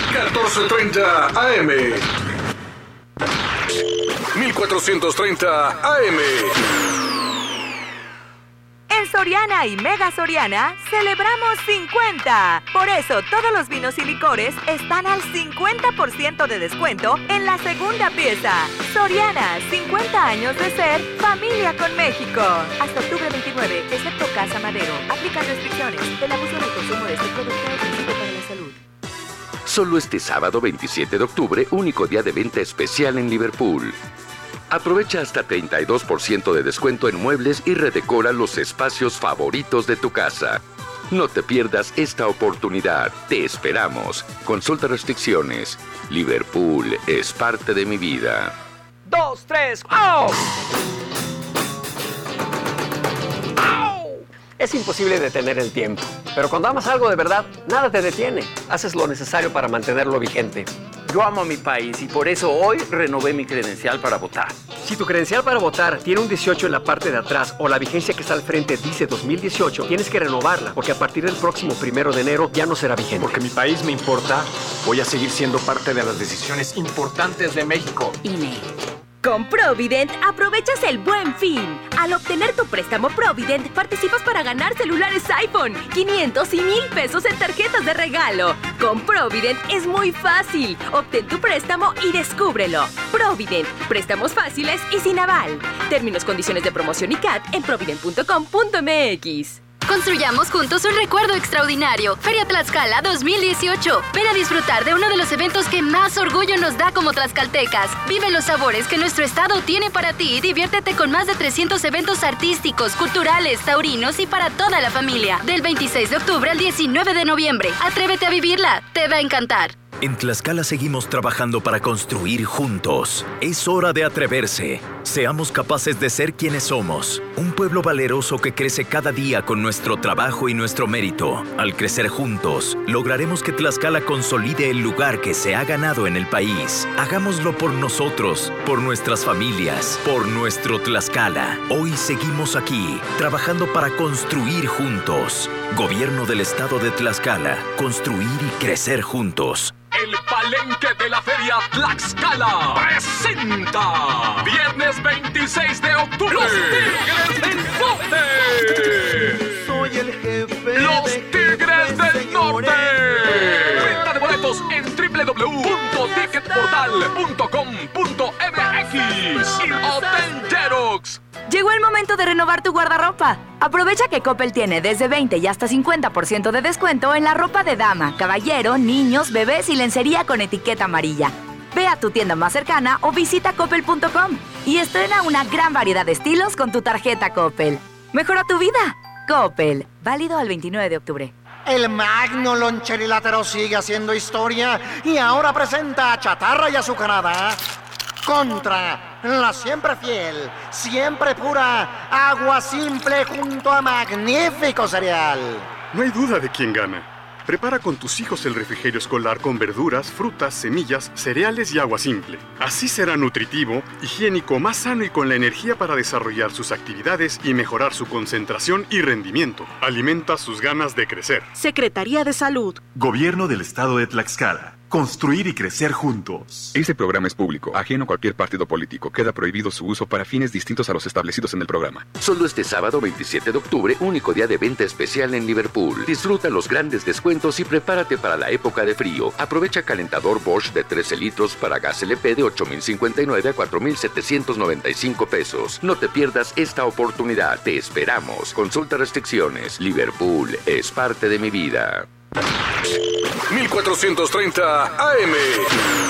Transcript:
1430 AM. 1430 AM. En Soriana y Mega Soriana celebramos 50. Por eso todos los vinos y licores están al 50% de descuento en la segunda pieza. Soriana, 50 años de ser familia con México. Hasta octubre 29, excepto Casa Madero. Aplican restricciones. El abuso del consumo de este producto es nocivo para la salud. Solo este sábado 27 de octubre, único día de venta especial en Liverpool. Aprovecha hasta 32% de descuento en muebles y redecora los espacios favoritos de tu casa. No te pierdas esta oportunidad. Te esperamos. Consulta restricciones. Liverpool es parte de mi vida. 2, 3, ¡au! Es imposible detener el tiempo, pero cuando amas algo de verdad, nada te detiene. Haces lo necesario para mantenerlo vigente. Yo amo a mi país y por eso hoy renové mi credencial para votar. Si tu credencial para votar tiene un 18 en la parte de atrás o la vigencia que está al frente dice 2018, tienes que renovarla, porque a partir del próximo 1 de enero ya no será vigente. Porque mi país me importa, voy a seguir siendo parte de las decisiones importantes de México. INE. Con Provident aprovechas el Buen Fin. Al obtener tu préstamo Provident, participas para ganar celulares iPhone, 500 y 1,000 pesos en tarjetas de regalo. Con Provident es muy fácil. Obtén tu préstamo y descúbrelo. Provident, préstamos fáciles y sin aval. Términos, condiciones de promoción y CAT en provident.com.mx. Construyamos juntos un recuerdo extraordinario. Feria Tlaxcala 2018. Ven a disfrutar de uno de los eventos que más orgullo nos da como tlaxcaltecas. Vive los sabores que nuestro estado tiene para ti y diviértete con más de 300 eventos artísticos, culturales, taurinos y para toda la familia. Del 26 de octubre al 19 de noviembre. Atrévete a vivirla. Te va a encantar. En Tlaxcala seguimos trabajando para construir juntos. Es hora de atreverse. Seamos capaces de ser quienes somos. Un pueblo valeroso que crece cada día con nuestro trabajo y nuestro mérito. Al crecer juntos, lograremos que Tlaxcala consolide el lugar que se ha ganado en el país. Hagámoslo por nosotros, por nuestras familias, por nuestro Tlaxcala. Hoy seguimos aquí, trabajando para construir juntos. Gobierno del Estado de Tlaxcala. Construir y crecer juntos. El Palenque de la Feria Tlaxcala presenta viernes 26 de octubre Los Tigres del Norte. Soy el jefe. Los Tigres del Norte. Venta de boletos en www.ticketportal.com.mx y Hotel Jerox. Llegó el momento de renovar tu guardarropa. Aprovecha que Coppel tiene desde 20 y hasta 50% de descuento en la ropa de dama, caballero, niños, bebés y lencería con etiqueta amarilla. Ve a tu tienda más cercana o visita coppel.com y estrena una gran variedad de estilos con tu tarjeta Coppel. Mejora tu vida. Coppel. Válido al 29 de octubre. El magno loncherilátero sigue haciendo historia y ahora presenta a Chatarra y Azucarada contra la siempre fiel, siempre pura Agua Simple junto a Magnífico Cereal. No hay duda de quién gana. Prepara con tus hijos el refrigerio escolar con verduras, frutas, semillas, cereales y agua simple. Así será nutritivo, higiénico, más sano y con la energía para desarrollar sus actividades y mejorar su concentración y rendimiento. Alimenta sus ganas de crecer. Secretaría de Salud. Gobierno del Estado de Tlaxcala. Construir y crecer juntos. Este programa es público, ajeno a cualquier partido político. Queda prohibido su uso para fines distintos a los establecidos en el programa. Solo este sábado 27 de octubre, único día de venta especial en Liverpool. Disfruta los grandes descuentos y prepárate para la época de frío. Aprovecha calentador Bosch de 13 litros para gas LP de 8,059 a 4,795 pesos. No te pierdas esta oportunidad. Te esperamos. Consulta restricciones. Liverpool es parte de mi vida. 1430 AM.